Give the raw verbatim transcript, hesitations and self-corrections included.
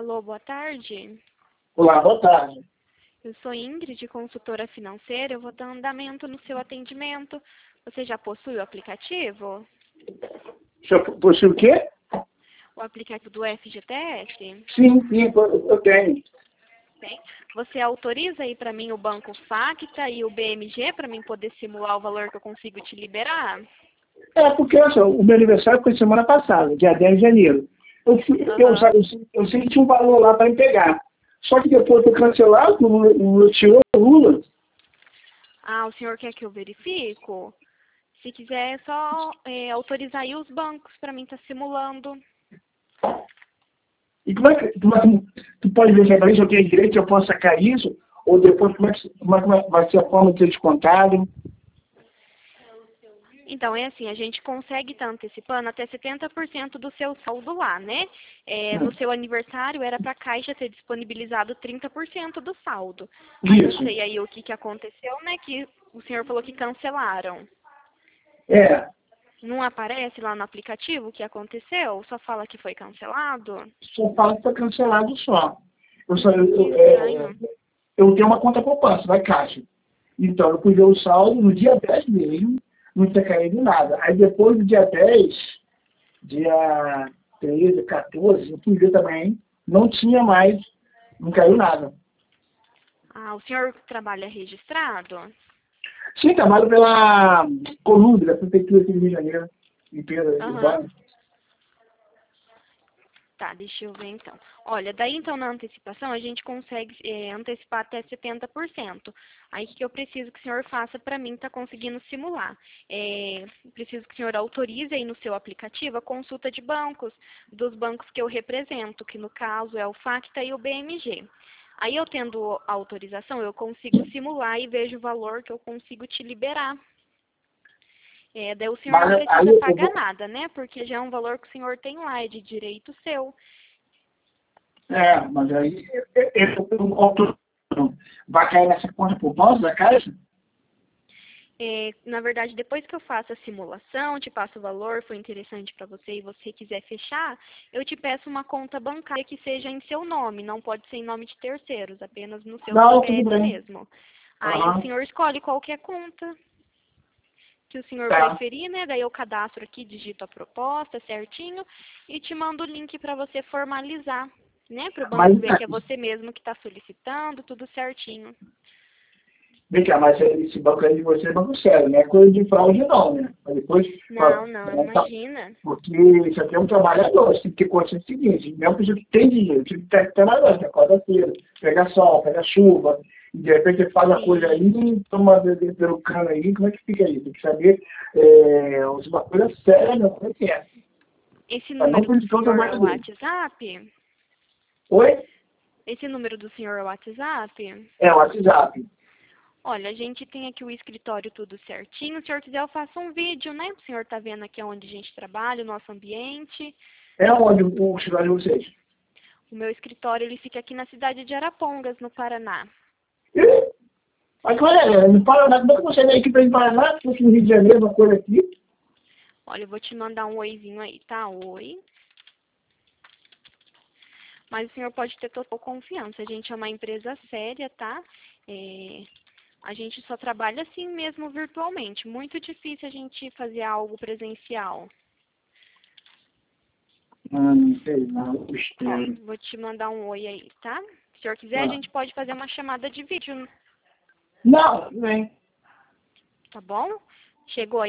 Alô, boa tarde. Olá, boa tarde. Eu sou Ingrid, consultora financeira. Eu vou dar andamento no seu atendimento. Você já possui o aplicativo? Você possui o quê? O aplicativo do F G T S? Sim, sim, eu tenho. Tem. Você autoriza aí para mim o Banco Facta e o B M G para mim poder simular o valor que eu consigo te liberar? É, porque olha só, o meu aniversário foi semana passada, dia dez de janeiro. Eu, fui, Uhum. eu, eu, eu sei que tinha um valor lá para me pegar. Só que depois foi cancelado, o Lula tirou o Lula. Ah, o senhor quer que eu verifico? Se quiser, é só é, autorizar aí os bancos para mim estar tá simulando. E como é que como é que, tu pode ver se eu tenho direito, eu posso sacar isso? Ou depois, como é que, como é que vai ser a forma de ser descontado? Então, é assim, a gente consegue estar antecipando até setenta por cento do seu saldo lá, né? É, no seu aniversário, era para a Caixa ter disponibilizado trinta por cento do saldo. Aí não Isso. sei aí o que, que aconteceu, né? Que o senhor falou que cancelaram. É, Não aparece lá no aplicativo o que aconteceu? Só fala que foi cancelado? só fala que foi cancelado só. Eu, só, eu, Que eu, é, estranho. eu tenho uma conta poupança, vai Caixa. Então, eu fui ver o saldo no dia dez mesmo, não tinha caído nada. Aí depois do dia dez, dia treze, quatorze, eu fui ver também, não tinha mais, não caiu nada. Ah, o senhor trabalha registrado? Sim, trabalho pela Colúmbia, da Prefeitura aqui do Rio de Janeiro, empresa Aham. urbana. Tá, deixa eu ver então. Olha, daí então na antecipação a gente consegue é, antecipar até setenta por cento. Aí o que eu preciso que o senhor faça para mim estar conseguindo simular? É, preciso que o senhor autorize aí no seu aplicativo a consulta de bancos, dos bancos que eu represento, que no caso é o Facta e o B M G. Aí eu tendo a autorização, eu consigo simular e vejo o valor que eu consigo te liberar. É, daí o senhor não Mas aí precisa eu pagar vou, nada, né? Porque já é um valor que o senhor tem lá, é de direito seu. é, mas aí eu, eu, eu, eu, vai cair nessa conta poupança da Caixa? É, na verdade, depois que eu faço a simulação, te passo o valor, foi interessante para você e você quiser fechar, eu te peço uma conta bancária que seja em seu nome, não pode ser em nome de terceiros, apenas no seu Não, tudo C P F bem. mesmo. Aí o Aham, senhor escolhe qualquer conta que o senhor tá. preferir, né? Daí eu cadastro aqui, digito a proposta certinho e te mando o link para você formalizar, né? Para o Mas, banco ver que é você mesmo que está solicitando, tudo certinho. vem cá, mas esse banco aí de você é banco sério, não é coisa de fraude não, né? Mas depois, Não, pra- não, pra- imagina. porque isso aqui é um trabalhador, você tem que ter consciência do seguinte, mesmo pessoa que tem dinheiro, tem que ter trabalhando, acorda cedo, pega sol, pega chuva, e de repente ele faz a coisa aí, Sim. toma de- pelo cano aí, como é que fica aí? Tem que saber, é, uma coisa séria, não, como é que é? Esse Pra não número do prejudicar o senhor é o trabalhador. WhatsApp? Oi? Esse número do senhor é o WhatsApp? É o WhatsApp. Olha, a gente tem aqui o escritório tudo certinho. Se o senhor quiser, eu faço um vídeo, né? O senhor tá vendo aqui onde a gente trabalha, o nosso ambiente. É onde o escritório de vocês? O meu escritório, ele fica aqui na cidade de Arapongas, no Paraná. Ih, mas olha, no Paraná, como é que você veio aqui para ir para Paraná? Se fosse no Rio de Janeiro, uma coisa aqui. Olha, eu vou te mandar um oizinho aí, tá? Oi. Mas o senhor pode ter total confiança. A gente é uma empresa séria, tá? É, a gente só trabalha assim mesmo virtualmente. Muito difícil a gente fazer algo presencial. Hum, sei lá, Ó, besteira. vou te mandar um oi aí, tá? Se o senhor quiser, a Ah. gente pode fazer uma chamada de vídeo, Não, tudo bem. tá bom? Chegou aí.